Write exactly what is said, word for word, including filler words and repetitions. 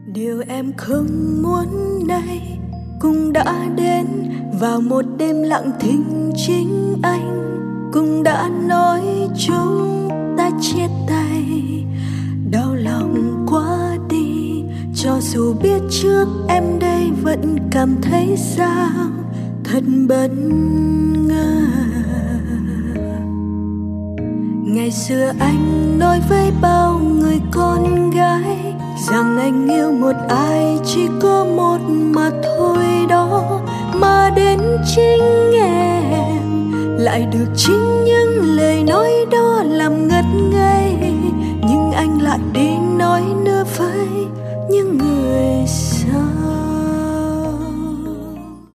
Điều em không muốn này cũng đã đến vào một đêm lặng thinh. Chính anh cũng đã nói chúng ta chia tay, đau lòng quá đi. Cho dù biết trước em đây vẫn cảm thấy sao thật bất ngờ. Ngày xưa anh nói với bao người con gái rằng anh yêu một ai chỉ có một mà thôi đó, mà đến chính em lại được chính những lời nói đó làm ngất ngây. Nhưng anh lại đi